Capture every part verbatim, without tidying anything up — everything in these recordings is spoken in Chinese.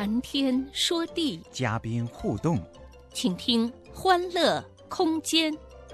谈天说地， 嘉宾互动， 请听欢乐空间。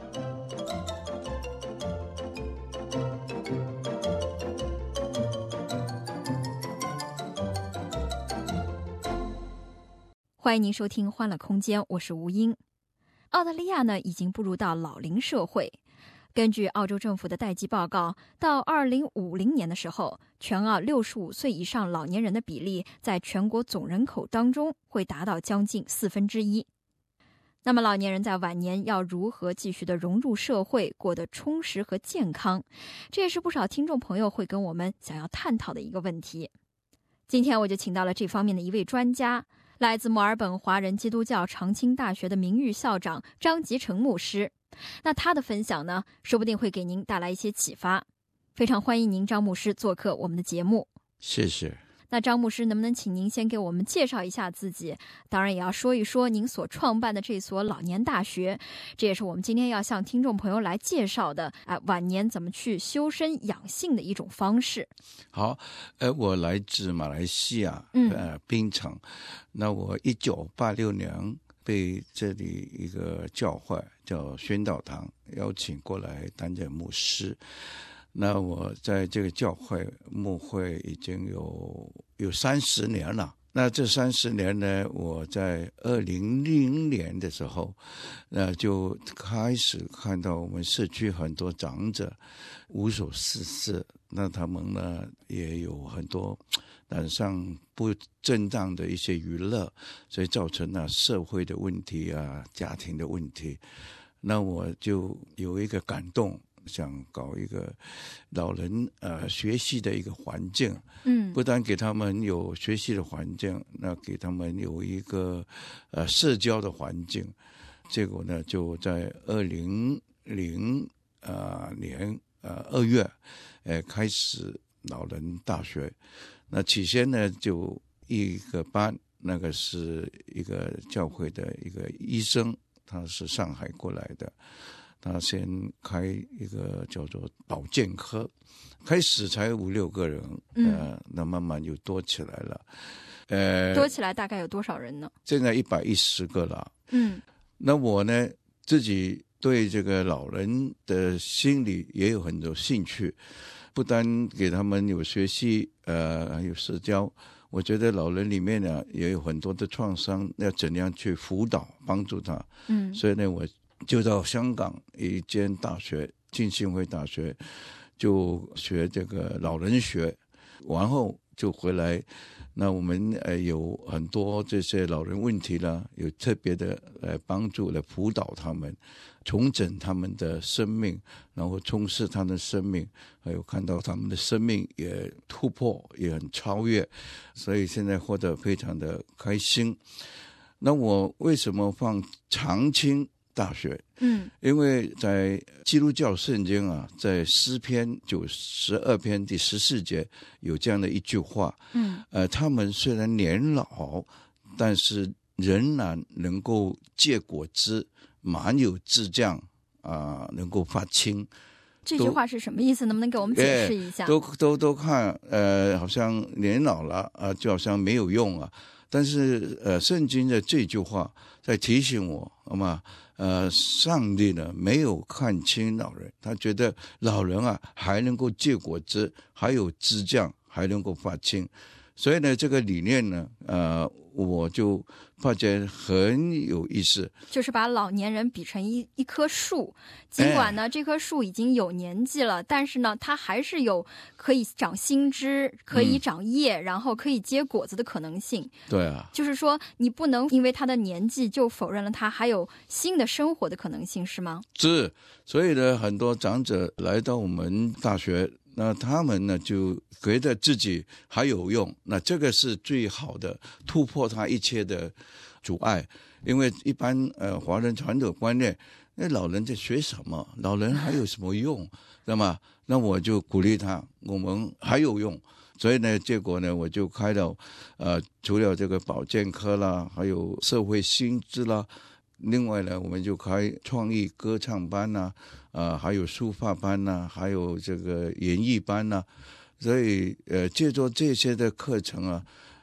欢迎您收听欢乐空间，我是吴英。澳大利亚呢已经步入到老龄社会，根据澳洲政府的待计报告，到二零五零年的时候，全澳六十五岁以上老年人的比例在全国总人口当中会达到将近四分之一。那么老年人在晚年要如何继续的融入社会，过得充实和健康，这也是不少听众朋友会跟我们想要探讨的一个问题。今天我就请到了这方面的一位专家，来自墨尔本华人基督教长青大学的名誉校长张吉成牧师。那他的分享呢，说不定会给您带来一些启发。非常欢迎您张牧师做客我们的节目。 谢谢。 那张牧师，能不能请您先给我们介绍一下自己，当然也要说一说您所创办的这所老年大学，这也是我们今天要向听众朋友来介绍的啊、呃，晚年怎么去修身养性的一种方式。 好，呃，我来自马来西亚，呃，槟城。那我一九八六年被这里一个教会叫宣道堂邀请过来担任牧师。那我在这个教会牧会已经有有三十年了。那这三十年呢，我在二零零年的时候，那就开始看到我们社区很多长者无所事事，那他们呢也有很多染上不正当的一些娱乐，所以造成了社会的问题啊，家庭的问题。那我就有一个感动，想搞一个老人呃学习的一个环境，嗯，不但给他们有学习的环境，那给他们有一个呃社交的环境。结果呢，就在二零零呃年呃二月，呃开始老人大学。那起先呢，就一个班，那个是一个教会的一个医生，他是上海过来的。他先开一个叫做保健科，开始才五六个人，嗯、呃，那慢慢就多起来了，呃， 多起来大概有多少人呢？ 现在一百一十个了， 嗯， 那我呢自己对这个老人的心理也有很多兴趣，不单给他们有学习，呃，还有社交。我觉得老人里面呢也有很多的创伤，要怎样去辅导帮助他，嗯，所以呢我就到香港一间大学，浸信会大学，就学这个老人学，然后就回来。那我们呃有很多这些老人问题啦，有特别的呃帮助来辅导他们，重整他们的生命，然后充实他们的生命，还有看到他们的生命也突破，也很超越，所以现在活得非常的开心。那我为什么放长青大学？嗯，因为在基督教圣经啊，在诗篇九十二篇第十四节有这样的一句话，嗯，呃，他们虽然年老，但是仍然能够结果子，满有志将啊、呃，能够发青。 这句话是什么意思？能不能给我们解释一下？ 都都都看，呃，好像年老了啊、呃，就好像没有用啊。但是呃，圣经的这句话在提醒我，好吗？呃，上帝呢没有看轻老人，他觉得老人啊还能够结果子，还有枝酱，还能够发青。所以呢，这个理念呢，呃，我就发觉很有意思， 就是把老年人比成一一棵树，尽管呢、哎、这棵树已经有年纪了，但是呢，它还是有可以长新枝、可以长叶、嗯，然后可以结果子的可能性。 对啊， 就是说，你不能因为他的年纪就否认了他还有新的生活的可能性，是吗？ 是，所以呢，很多长者来到我们大学。那他们呢就觉得自己还有用，那这个是最好的突破他一切的阻碍。因为一般呃华人传统观念，那老人在学什么？老人还有什么用？对吗？那我就鼓励他，我们还有用。所以呢，结果呢，我就开了呃除了这个保健科啦，还有社会新知啦。另外呢，我们就开创意歌唱班呐、啊，呃，还有书法班呐、啊，还有这个演艺班呐、啊，所以呃，借助这些的课程啊，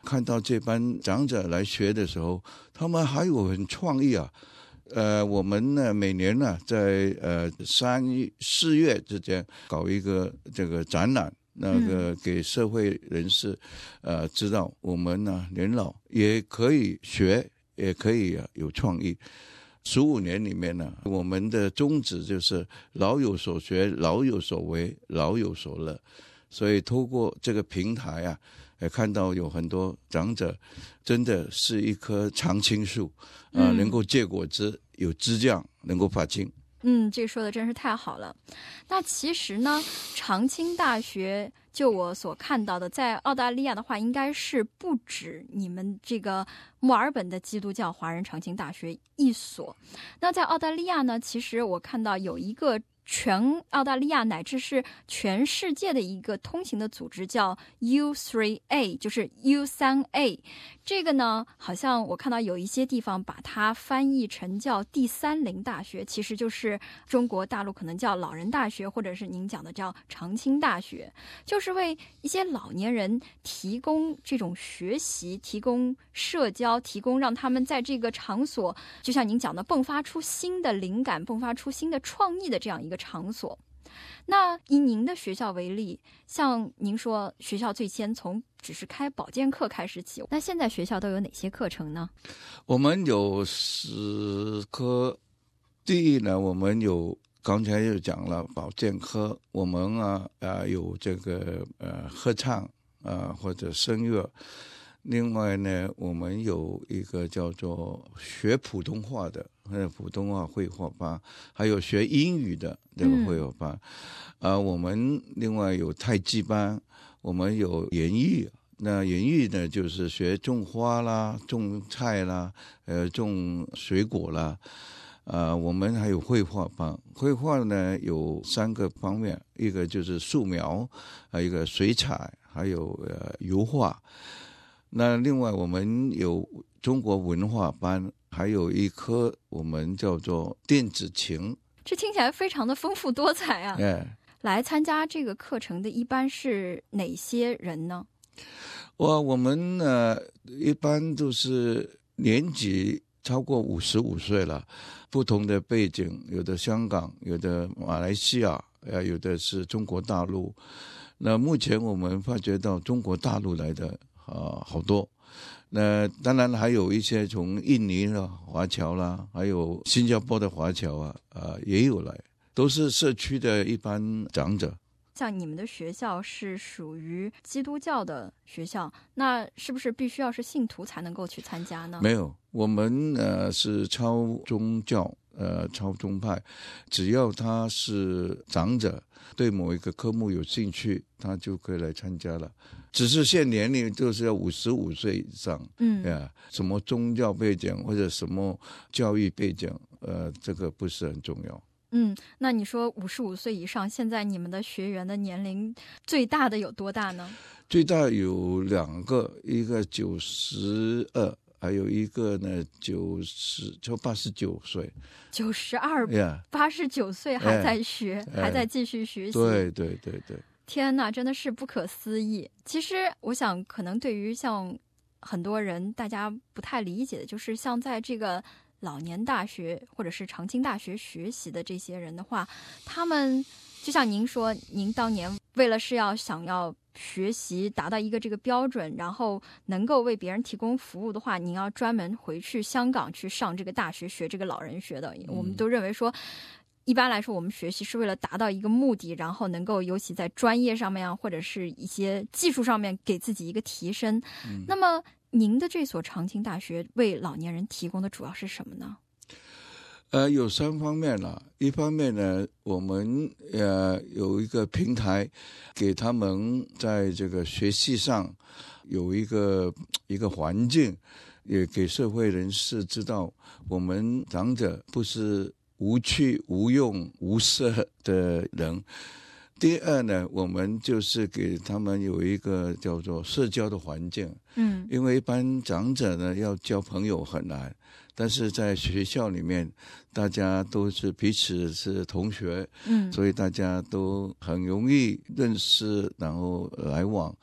看到这班长者来学的时候，他们还有很创意啊。呃，我们呢每年呢在呃三四月之间搞一个这个展览，那个给社会人士呃知道我们呢年老也可以学，也可以、啊、有创意。十五年里面呢，我们的宗旨就是老有所学，老有所为，老有所乐。所以透过这个平台啊，也看到有很多长者真的是一棵常青树啊、呃，能够结果子，有枝酱，能够发青。 嗯，这说的真是太好了。那其实呢，长青大学就我所看到的，在澳大利亚的话，应该是不止你们这个墨尔本的基督教华人长青大学一所。那在澳大利亚呢，其实我看到有一个全澳大利亚乃至是全世界的一个通行的组织叫 U 三 A， 就是 U 三 A。 这个呢，好像我看到有一些地方把它翻译成叫第三龄大学，其实就是中国大陆可能叫老人大学，或者是您讲的叫长青大学，就是为一些老年人提供这种学习，提供社交，提供让他们在这个场所，就像您讲的，迸发出新的灵感，迸发出新的创意的这样一个场所。那以您的学校为例，像您说学校最先从只是开保健课开始起，那现在学校都有哪些课程呢？ 我们有十科。第一呢，我们有刚才就讲了保健科，我们啊呃有这个呃合唱啊、呃、或者声乐。另外呢，我们有一个叫做学普通话的，呃，普通话绘画班，还有学英语的这个绘画班。啊、嗯呃，我们另外有太极班，我们有园艺。那园艺呢，就是学种花啦、种菜啦、呃，种水果啦。啊、呃，我们还有绘画班。绘画呢有三个方面，一个就是素描，还有一个水彩，还有呃油画。那另外我们有中国文化班，还有一科我们叫做电子琴。 这听起来非常的丰富多彩啊！ 哎， 来参加这个课程的一般是哪些人呢？ 我我们呢一般都是年纪超过五十五岁了，不同的背景，有的香港，有的马来西亚，呃，有的是中国大陆。那目前我们发觉到中国大陆来的啊、呃、好多，那当然还有一些从印尼的华侨啦，还有新加坡的华侨啊，啊、呃、也有来，都是社区的一般长者。 像你们的学校是属于基督教的学校，那是不是必须要是信徒才能够去参加呢？ 没有，我们呃是超宗教，呃超宗派，只要他是长者，对某一个科目有兴趣，他就可以来参加了。只是限年龄，就是要五十五岁以上。嗯，呀，什么宗教背景或者什么教育背景，呃，这个不是很重要。 嗯，那你说五十五岁以上，现在你们的学员的年龄最大的有多大呢？ 最大有两个，一个九十二，还有一个呢九十就八十九岁。 九十二，八十九岁还在学，哎、还在继续学习。 对对对对。 天哪，真的是不可思议。其实我想，可能对于像很多人大家不太理解的，就是像在这个老年大学或者是长青大学学习的这些人的话，他们就像您说，您当年为了是要想要学习达到一个这个标准，然后能够为别人提供服务的话，您要专门回去香港去上这个大学学这个老人学的。我们都认为说，一般来说我们学习是为了达到一个目的，然后能够尤其在专业上面啊，或者是一些技术上面给自己一个提升。嗯、那么您的这所长青大学为老年人提供的主要是什么呢？ 呃，有三方面了。一方面呢，我们呃有一个平台，给他们在这个学习上有一个一个环境，也给社会人士知道，我们长者不是无趣、无用、无色的人。第二呢，我们就是给他们有一个叫做社交的环境。嗯，因为一般长者呢要交朋友很难，但是在学校里面，大家都是彼此是同学，嗯，所以大家都很容易认识，然后来往。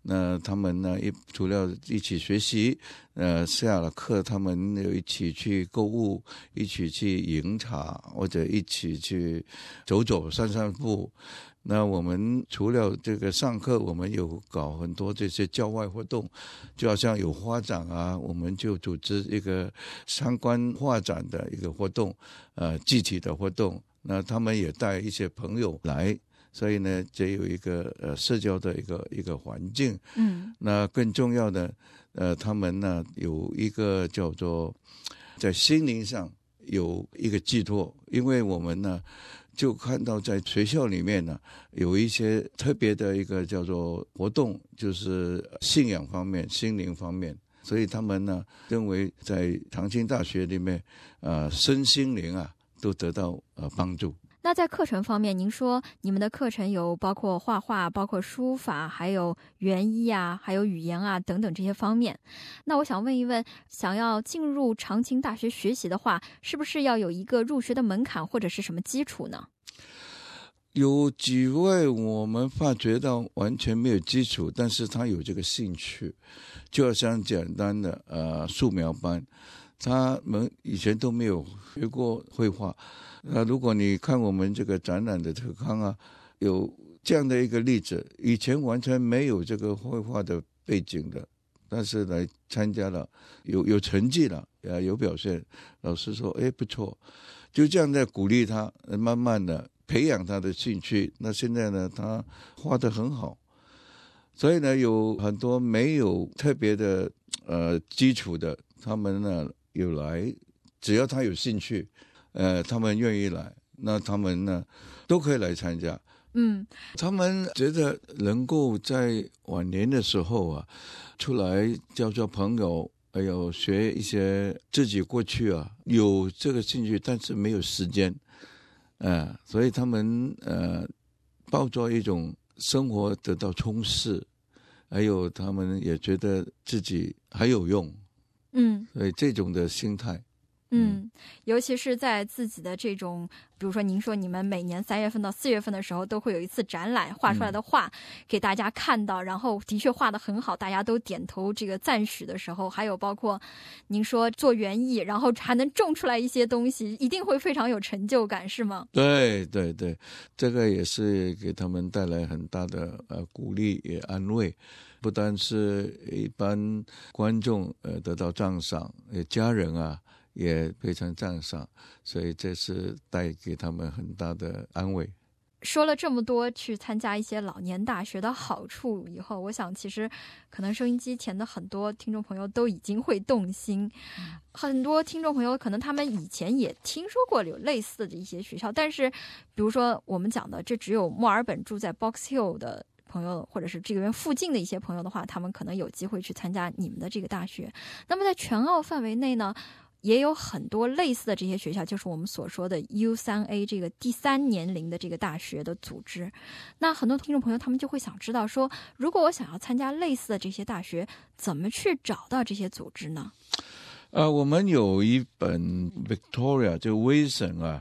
那他们呢，一除了一起学习，呃，下了课他们有一起去购物，一起去饮茶，或者一起去走走散散步。那我们除了这个上课，我们有搞很多这些校外活动，就好像有画展啊，我们就组织一个相关画展的一个活动，呃，具体的活动。那他们也带一些朋友来，所以呢，这有一个呃社交的一个一个环境。 嗯， 那更重要的，呃，他们呢有一个叫做在心灵上有一个寄托，因为我们呢。就看到在学校里面呢，有一些特别的一个叫做活动，就是信仰方面、心灵方面，所以他们呢认为在长青大学里面，呃，身心灵啊都得到呃帮助。 那在课程方面，您说你们的课程有包括画画、包括书法，还有园艺啊，还有语言啊等等这些方面。那我想问一问，想要进入长青大学学习的话，是不是要有一个入学的门槛或者是什么基础呢？ 有几位我们发觉到完全没有基础，但是他有这个兴趣，就好像简单的呃素描班，他们以前都没有学过绘画。那如果你看我们这个展览的特刊啊，有这样的一个例子，以前完全没有这个绘画的背景的，但是来参加了，有有成绩了，有表现，老师说哎不错，就这样在鼓励他，慢慢的培养他的兴趣。那现在呢，他画得很好，所以呢，有很多没有特别的呃基础的，他们呢有来，只要他有兴趣。呃，他们愿意来，那他们呢都可以来参加。 嗯， 他们觉得能够在晚年的时候啊，出来交交朋友，还有学一些自己过去啊有这个兴趣，但是没有时间，呃，所以他们呃抱着一种生活得到充实，还有他们也觉得自己还有用， 嗯， 所以这种的心态。 嗯，尤其是在自己的这种，比如说您说你们每年三月份到四月份的时候都会有一次展览，画出来的画给大家看到，然后的确画得很好，大家都点头这个赞许的时候，还有包括您说做园艺，然后还能种出来一些东西，一定会非常有成就感，是吗？ 对对对，这个也是给他们带来很大的呃鼓励也安慰，不单是一般观众呃得到赞赏，呃家人啊也非常赞赏，所以这是带给他们很大的安慰。 说了这么多去参加一些老年大学的好处以后，我想其实可能收音机前的很多听众朋友都已经会动心、嗯、很多听众朋友可能他们以前也听说过有类似的一些学校，但是比如说我们讲的这只有墨尔本住在 Box Hill 的朋友，或者是这个边附近的一些朋友的话，他们可能有机会去参加你们的这个大学。那么在全澳范围内呢，也有很多类似的这些学校，就是我们所说的 U 三 A 这个第三年龄的这个大学的组织。那很多听众朋友他们就会想知道说，如果我想要参加类似的这些大学，怎么去找到这些组织呢？ 呃，我们有一本 Victoria 就威省啊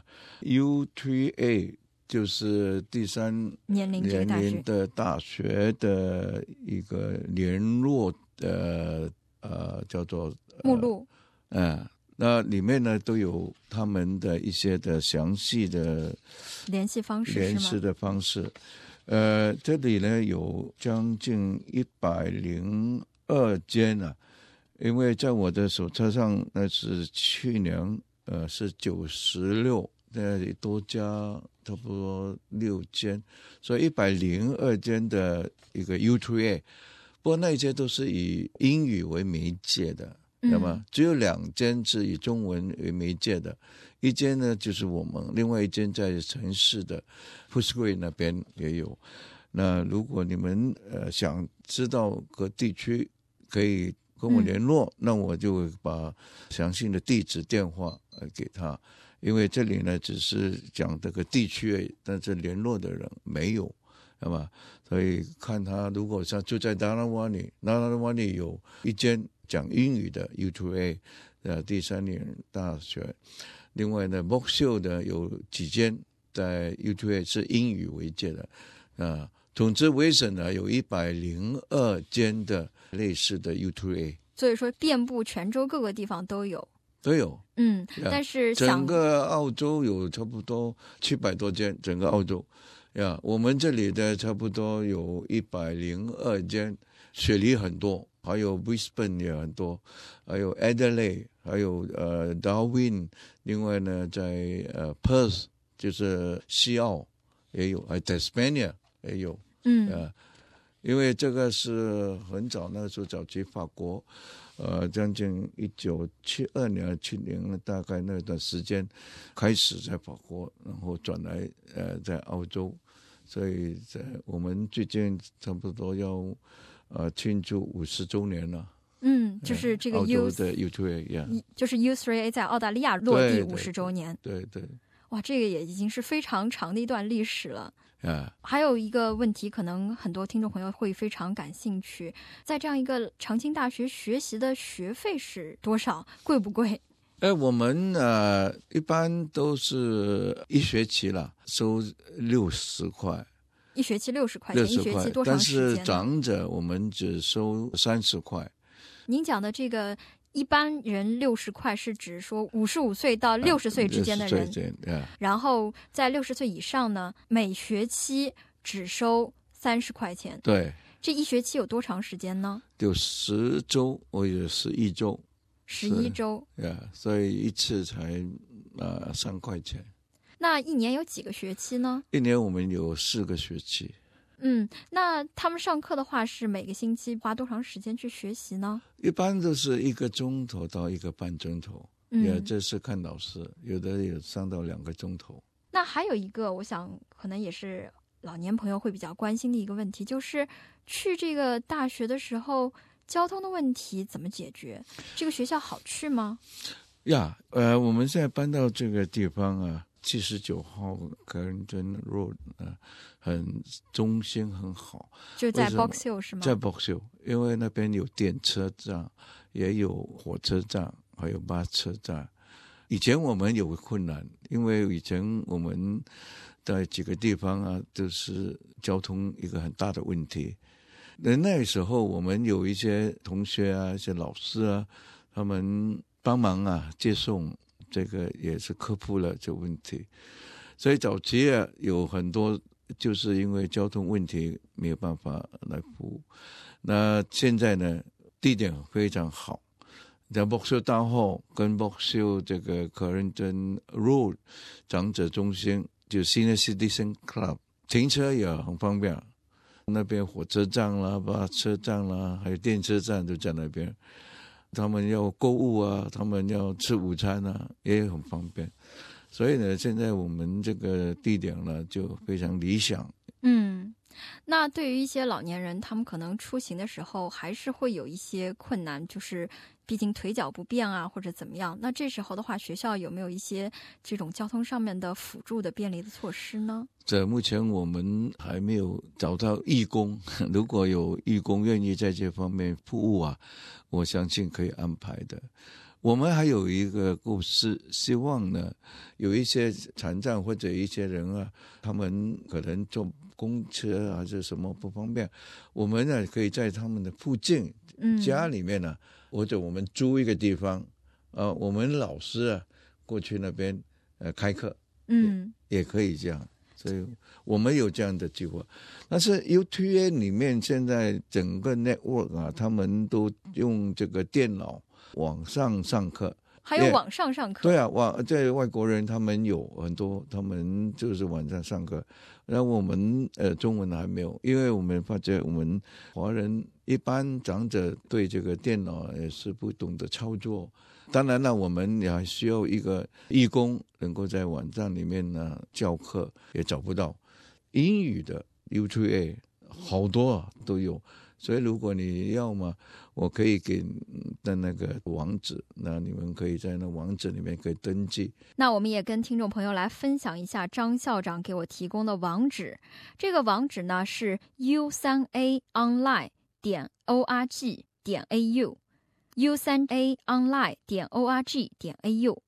U 三 A 就是第三年龄这个大学年龄的大学的一个联络的呃叫做、呃、 目录， 呃那里面呢都有他们的一些的详细的联系方式， 联系的方式。呃，这里呢有将近一百零二间啊，因为在我的手册上那是去年呃是九十六，那里多加差不多六间，所以一百零二间的一个 U 三 A， 不过那些都是以英语为媒介的。那么只有两间是以中文为媒介的，一间呢就是我们，另外一间在城市的 Footscray 那边也有。那如果你们呃想知道各地区，可以跟我联络、嗯、那我就把详细的地址电话呃给他，因为这里呢只是讲这个地区而已，但是联络的人没有，那么所以看他如果像就在 Narrawani，Narrawani 有一间讲英语的 U 三 A 呃第三年大学，另外呢 Box Hill 的有几间在 U 三 A 是英语为界的，呃总之威省呢有一百零二间的类似的 U two A， 所以说遍布全州各个地方都有。 都有， 嗯，但是想整个澳洲有差不多七百多间，整个澳洲呀，我们这里的差不多有一百零二间，雪梨很多，还有 Brisbane 也很多，还有 Adelaide， 还有呃 Darwin， 另外呢在呃 Perth 就是西澳也有，还有 Tasmania 也有， 嗯， 呃，因为这个是很早那时候早期法国。呃，将近一九七二年、七零大概那段时间开始在法国，然后转来呃在澳洲，所以在我们最近差不多要呃庆祝五十周年了。 嗯，就是这个 U 澳洲的 U two A， 就是 U three A 在澳大利亚落地五十周年。 对 对, 对, 对， 哇，这个也已经是非常长的一段历史了。 啊， 还有一个问题，可能很多听众朋友会非常感兴趣，在这样一个常青大学学习的学费是多少？贵不贵？ 哎，我们呃一般都是一学期啦，收六十块， 一学期六十块钱，一学期多长时间？ 但是长者我们只收三十块。 您讲的这个一般人六十块是指说五十五岁到六十岁之间的人， 啊、 然后在六十岁以上呢，每学期只收三十块钱。 对， 这一学期有多长时间呢？ 有十周，我有十一周， 十一周， 呀，所以一次才呃三块钱。 那一年有几个学期呢？ 一年我们有四个学期。 嗯，那他们上课的话是每个星期花多长时间去学习呢？ 一般都是一个钟头到一个半钟头，嗯，也这是看老师，有的有上到两个钟头。 那还有一个，我想可能也是老年朋友会比较关心的一个问题，就是去这个大学的时候，交通的问题怎么解决？这个学校好去吗？ 呀，呃，我们现在搬到这个地方啊。七十九号 Carrington Road 啊，很中心很好， 就在 Box Hill 是吗？ 在 Box Hill， 因为那边有电车站，也有火车站，还有巴士车站。以前我们有个困难，因为以前我们在几个地方啊，都是交通一个很大的问题。那那时候我们有一些同学啊，一些老师啊，他们帮忙啊接送。这个也是克服了这个问题，所以早期啊有很多就是因为交通问题没有办法来服务。那现在呢，地点非常好，在 Box Hill 大后跟 Box Hill 这个 Carrington Road 长者中心，就 Senior Citizen Club， 停车也很方便。那边火车站啦、巴士车站啦，还有电车站都在那边。他们要购物啊，他们要吃午餐啊，也很方便。所以呢，现在我们这个地点呢就非常理想。 嗯，那对于一些老年人，他们可能出行的时候还是会有一些困难，就是毕竟腿脚不便啊，或者怎么样。那这时候的话，学校有没有一些这种交通上面的辅助的便利的措施呢？ 这目前我们还没有找到义工，如果有义工愿意在这方面服务啊，我相信可以安排的。我们还有一个故事，希望呢有一些残障或者一些人啊，他们可能坐公车还是什么不方便，我们呢可以在他们的附近家里面呢、啊嗯、或者我们租一个地方，呃，我们老师啊过去那边呃开课， 嗯， 也, 也可以这样。所以我们有这样的计划，但是 U two A 里面现在整个 network 啊，他们都用这个电脑网上上课， 还有网上上课。 对啊，网在外国人他们有很多，他们就是网上上课，然后我们呃中文还没有，因为我们发觉我们华人一般长者对这个电脑也是不懂得操作。当然了，我们也还需要一个义工能够在网站里面呢教课，也找不到英语的 U two A 好多啊都有，所以如果你要嘛，我可以给的那个网址，那你们可以在那网址里面可以登记。 那我们也跟听众朋友来分享一下张校长给我提供的网址，这个网址呢是 U three A online 点 org 点 au。U three A online 点 org 点 au，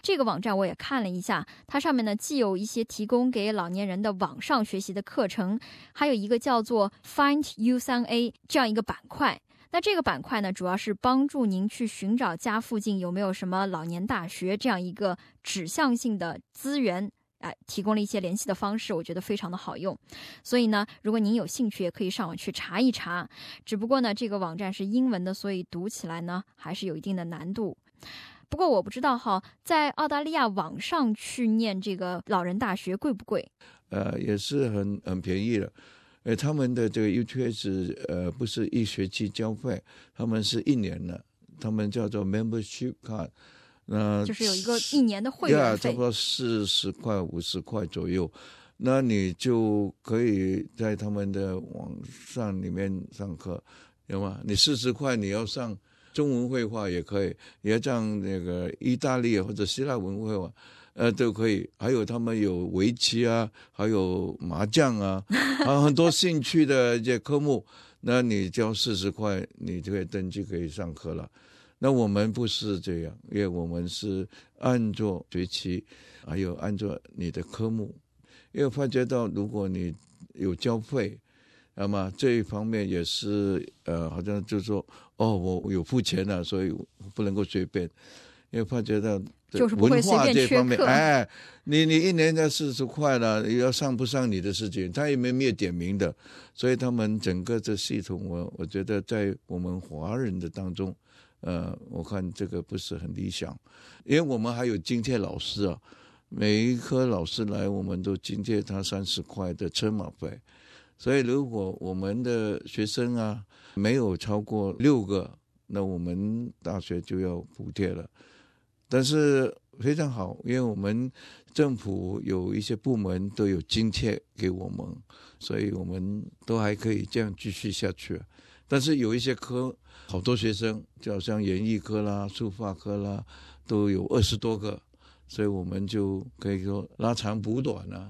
这个网站我也看了一下，它上面呢既有一些提供给老年人的网上学习的课程，还有一个叫做 Find U 三 A 这样一个板块。那这个板块呢，主要是帮助您去寻找家附近有没有什么老年大学这样一个指向性的资源。哎，提供了一些联系的方式，我觉得非常的好用。所以呢，如果您有兴趣，也可以上网去查一查。只不过呢，这个网站是英文的，所以读起来呢还是有一定的难度。不过我不知道哈，在澳大利亚网上去念这个老人大学贵不贵？ 呃，也是很很便宜的。呃，他们的这个 U T S 呃不是一学期交费，他们是一年的，他们叫做 membership card。那就是有一个一年的会员费， 差不多四十块、五十块左右。那你就可以在他们的网上里面上课，有吗？你四十块你要上中文绘画也可以，也要上那个意大利或者希腊文绘画，呃，都可以。还有他们有围棋啊，还有麻将啊，还有很多兴趣的一些科目。那你交四十块，你就可以登记，可以上课了。那我们不是这样，因为我们是按照学期，还有按照你的科目。因为发觉到，如果你有交费，那么这一方面也是呃，好像就是说，哦，我有付钱了，所以不能够随便。因为发觉到就是不会随便缺课， 文化这方面，哎，你你一年才四十块了，要上不上你的事情，他也没有点名的，所以他们整个这系统，我我觉得在我们华人的当中。呃，我看这个不是很理想，因为我们还有津贴老师啊，每一科老师来，我们都津贴他三十块的车马费，所以如果我们的学生啊没有超过六个，那我们大学就要补贴了。但是非常好，因为我们政府有一些部门都有津贴给我们，所以我们都还可以这样继续下去。但是有一些科，好多学生，就好像园艺科啦、书法科啦，都有二十多个，所以我们就可以说拉长补短啊。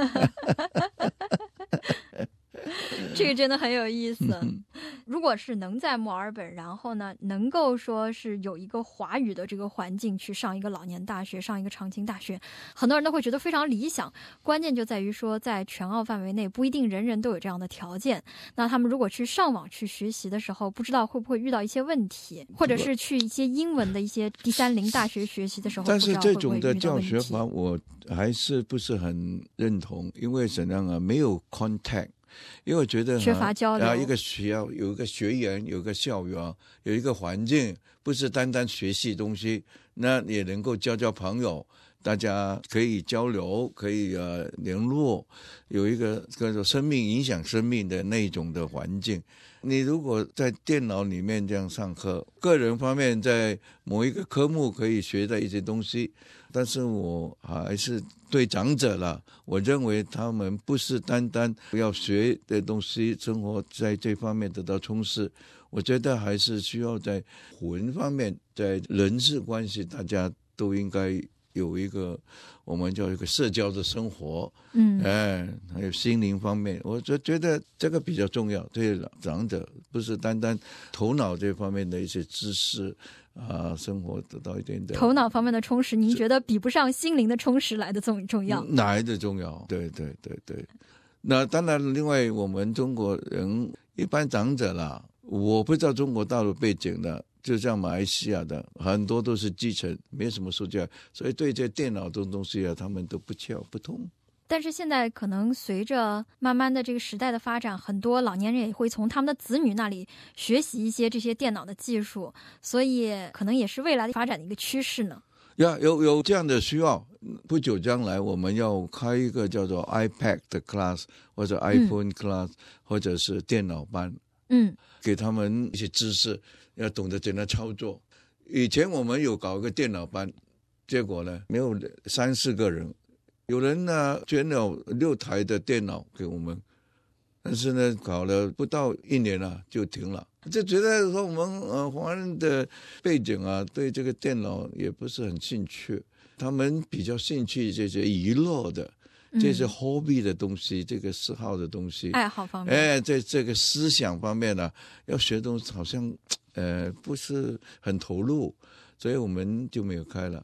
这个真的很有意思。如果是能在墨尔本，然后呢，能够说是有一个华语的这个环境去上一个老年大学，上一个常青大学，很多人都会觉得非常理想。关键就在于说，在全澳范围内不一定人人都有这样的条件。那他们如果去上网去学习的时候，不知道会不会遇到一些问题，或者是去一些英文的一些第三龄大学学习的时候， 但是这种的教学法我还是不是很认同，因为怎样啊，没有 contact。因为我觉得缺乏交流， 一个学校有一个学员，有一个校园，有一个环境，不是单单学习东西，那也能够交交朋友，大家可以交流，可以呃联络，有一个叫做生命影响生命的那种的环境。你如果在电脑里面这样上课，个人方面在某一个科目可以学到一些东西，但是我还是对长者啦，我认为他们不是单单要学的东西，生活在这方面得到充实，我觉得还是需要在魂方面，在人事关系，大家都应该有一个我们叫一个社交的生活，嗯，哎，还有心灵方面，我就觉得这个比较重要。对长者，不是单单头脑这方面的一些知识啊，生活得到一点的头脑方面的充实，您觉得比不上心灵的充实来的重重要？ 来的重要，对对对对。那当然，另外我们中国人一般长者啦，我不知道中国大陆背景的。就像马来西亚的很多都是继承，没什么书架，所以对这电脑这种东西啊，他们都不窍不通。 但是现在可能随着慢慢的这个时代的发展，很多老年人也会从他们的子女那里学习一些这些电脑的技术，所以可能也是未来的发展的一个趋势呢。 呀，有有这样的需要，不久将来我们要开一个叫做 iPad 的 class 或者 iPhone class、嗯、或者是电脑班，嗯，给他们一些知识。要懂得怎样操作。以前我们有搞一个电脑班，结果呢没有三四个人，有人呢捐了六台的电脑给我们，但是呢搞了不到一年了就停了。就觉得说我们呃华人的背景啊，对这个电脑也不是很兴趣，他们比较兴趣这些娱乐的。这是 hobby 的东西、嗯、这个嗜好的东西， 爱好方面， 哎，在这个思想方面呢、啊，要学东西好像呃不是很投入，所以我们就没有开了。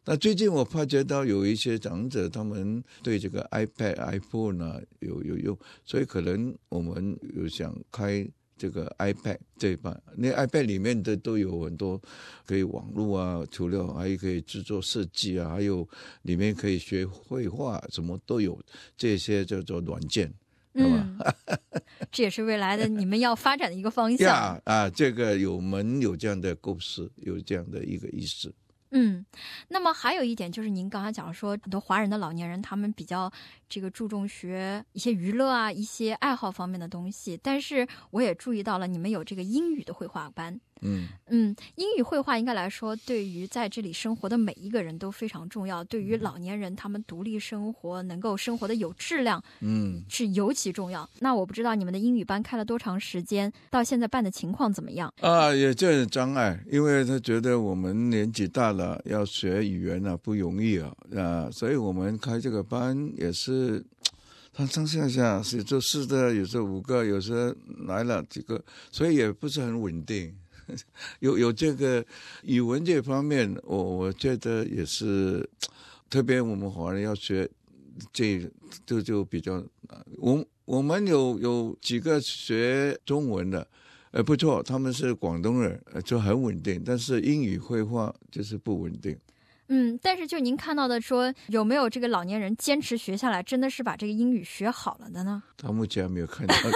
那最近我发觉到有一些长者，他们对这个 iPad、iPhone 呢有有用，所以可能我们有想开这个 iPad 这一半，那 iPad 里面的都有很多可以网络啊，除了还可以制作设计啊，还有里面可以学绘画，什么都有，这些叫做软件。 嗯，这也是未来的你们要发展的一个方向。 呀啊，这个有我们有这样的构思，有这样的一个意识。 嗯，那么还有一点就是您刚才讲说，很多华人的老年人他们比较这个注重学一些娱乐啊、一些爱好方面的东西，但是我也注意到了你们有这个英语的绘画班。 嗯嗯，英语绘画应该来说，对于在这里生活的每一个人都非常重要。对于老年人，他们独立生活，能够生活的有质量， 嗯， 是尤其重要。那我不知道你们的英语班开了多长时间，到现在办的情况怎么样？ 啊，也这有障碍，因为他觉得我们年纪大了，要学语言啊不容易啊，啊，所以我们开这个班也是。上上下下有时候四个，有时候五个，有时候来了几个，所以也不是很稳定。有有这个语文这方面，我我觉得也是，特别我们华人要学这就就比较，我我们有有几个学中文的，呃不错，他们是广东人，就很稳定，但是英语绘画就是不稳定。 嗯，但是就您看到的说，有没有这个老年人坚持学下来，真的是把这个英语学好了的呢？ 他目前还没有看到。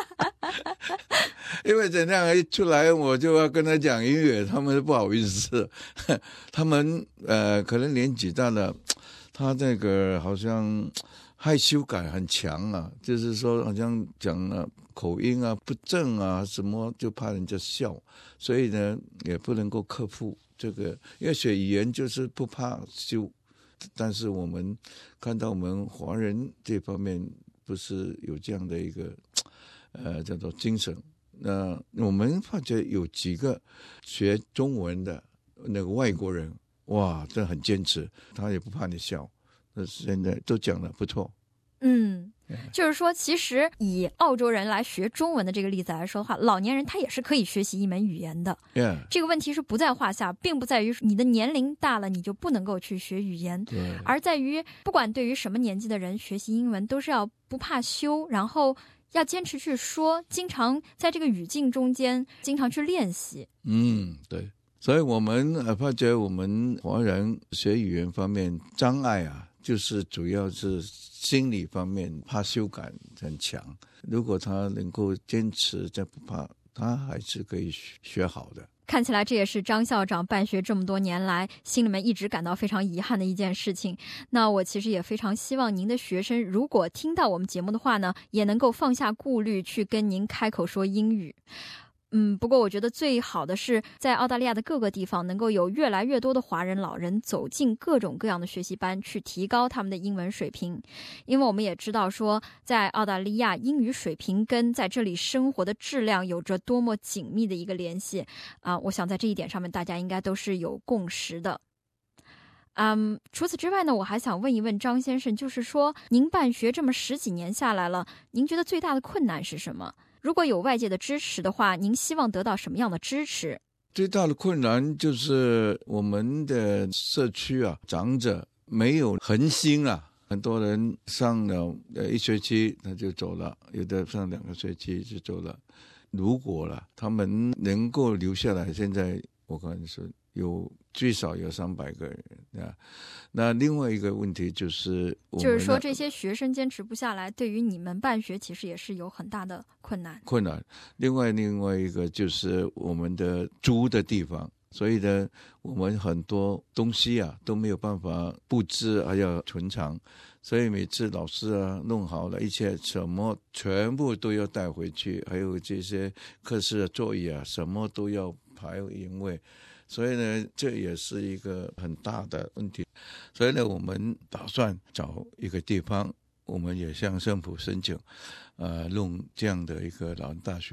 因为怎样一出来我就要跟他讲英语，他们不好意思，他们呃可能年纪大了，他那个好像害羞感很强啊，就是说好像讲了口音啊不正啊什么，就怕人家笑，所以呢也不能够克服这个，因为学语言就是不怕羞，但是我们看到我们华人这方面不是有这样的一个呃叫做精神。那我们发觉有几个学中文的那个外国人，哇，真的很坚持，他也不怕你笑，那现在都讲得不错。 嗯，就是说其实以澳洲人来学中文的这个例子来说的话，老年人他也是可以学习一门语言的。 Yeah. 这个问题是不在话下，并不在于你的年龄大了你就不能够去学语言，而在于不管对于什么年纪的人学习英文都是要不怕羞，然后要坚持去说，经常在这个语境中间经常去练习。 嗯，对，所以我们发觉我们华人学语言方面障碍啊，就是主要是心理方面怕羞感很强，如果他能够坚持再不怕，他还是可以学好的。 看起来这也是张校长办学这么多年来心里面一直感到非常遗憾的一件事情。那我其实也非常希望您的学生如果听到我们节目的话呢，也能够放下顾虑去跟您开口说英语。嗯，不过我觉得最好的是在澳大利亚的各个地方能够有越来越多的华人老人走进各种各样的学习班，去提高他们的英文水平。因为我们也知道说，在澳大利亚英语水平跟在这里生活的质量有着多么紧密的一个联系啊！我想在这一点上面大家应该都是有共识的。嗯，除此之外呢，我还想问一问张先生，就是说您办学这么十几年下来了，您觉得最大的困难是什么？如果有外界的支持的话，您希望得到什么样的支持？ 最大的困难就是我们的社区啊，长者没有恒心啊，很多人上了一学期他就走了，有的上两个学期就走了。如果了他们能够留下来，现在我可能是有最少有三百个人啊。那另外一个问题就是我们， 就是说这些学生坚持不下来，对于你们办学其实也是有很大的困难。 困难。另外另外一个就是我们的租的地方，所以呢，我们很多东西啊都没有办法布置，还要存藏，所以每次老师啊弄好了一切什么全部都要带回去，还有这些课室的座椅啊什么都要排营位。所以呢，这也是一个很大的问题。所以呢，我们打算找一个地方，我们也向政府申请，呃，弄这样的一个老人大学。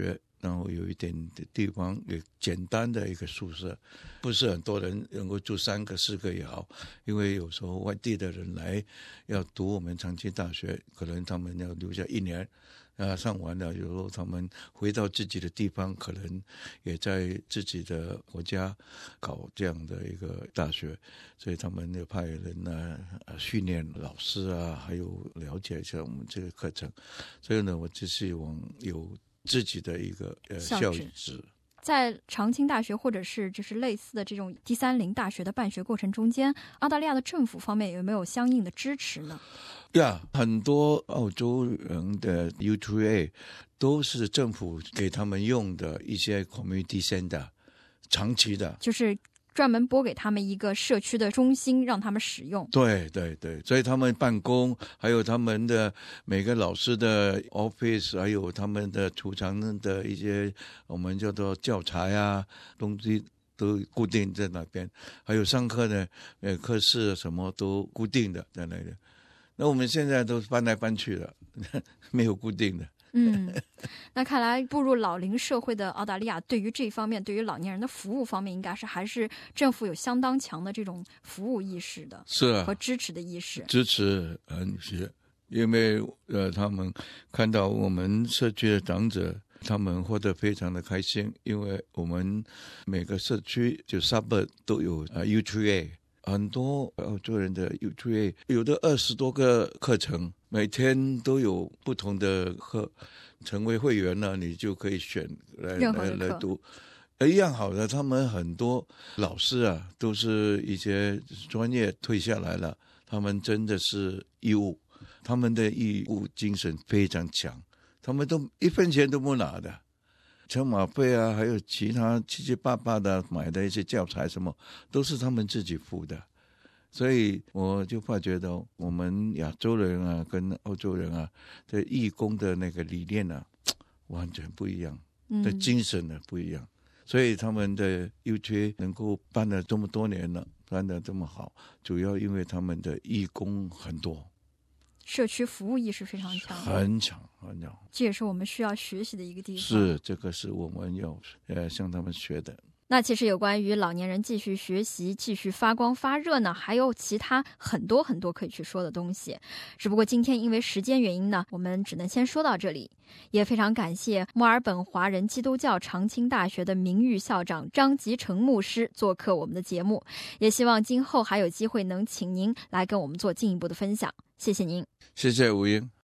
然后有一点的地方也简单的一个宿舍，不是很多人能够住三个四个也好，因为有时候外地的人来要读我们长青大学，可能他们要留下一年啊，上完了有时候他们回到自己的地方，可能也在自己的国家搞这样的一个大学，所以他们就派人呢、啊、训练老师啊，还有了解一下我们这个课程。所以呢，我就希望有自己的一个呃校址。 在长青大学或者是就是类似的这种第三龄大学的办学过程中间，澳大利亚的政府方面有没有相应的支持呢？ 呀、yeah, 很多澳洲人的 U two A 都是政府给他们用的一些 community center， 长期的， 就是专门拨给他们一个社区的中心让他们使用。 对对对，所以他们办公，还有他们的每个老师的 office， 还有他们的储藏的一些我们叫做教材啊东西都固定在那边，还有上课的呃课室什么都固定的在那里。那我们现在都搬来搬去了，没有固定的。 嗯，那看来步入老龄社会的澳大利亚，对于这方面，对于老年人的服务方面，应该是还是政府有相当强的这种服务意识的， 是啊， 和支持的意识， 支持很些，因为呃，他们看到我们社区的长者，他们活得非常的开心，因为我们每个社区就 suburb 都有呃 U two A。很多澳洲人的 U two A 有的二十多个课程，每天都有不同的课，成为会员呢，你就可以选来来来读，一样好的。他们很多老师啊，都是一些专业退下来了，他们真的是义务，他们的义务精神非常强，他们都一分钱都不拿的。车马费啊，还有其他七七八八的买的一些教材什么，都是他们自己付的。所以我就发觉到我们亚洲人啊跟澳洲人啊的义工的那个理念啊完全不一样，的精神呢不一样。所以他们的 U two A 能够办了这么多年了，办得这么好，主要因为他们的义工很多， 社区服务意识非常强， 很强很强， 这也是我们需要学习的一个地方。 是，这个是我们要呃向他们学的。 那其实有关于老年人继续学习、继续发光发热呢，还有其他很多很多可以去说的东西。只不过今天因为时间原因呢，我们只能先说到这里。也非常感谢墨尔本华人基督教长青大学的名誉校长张吉成牧师做客我们的节目，也希望今后还有机会能请您来跟我们做进一步的分享。谢谢您。 谢谢吴英。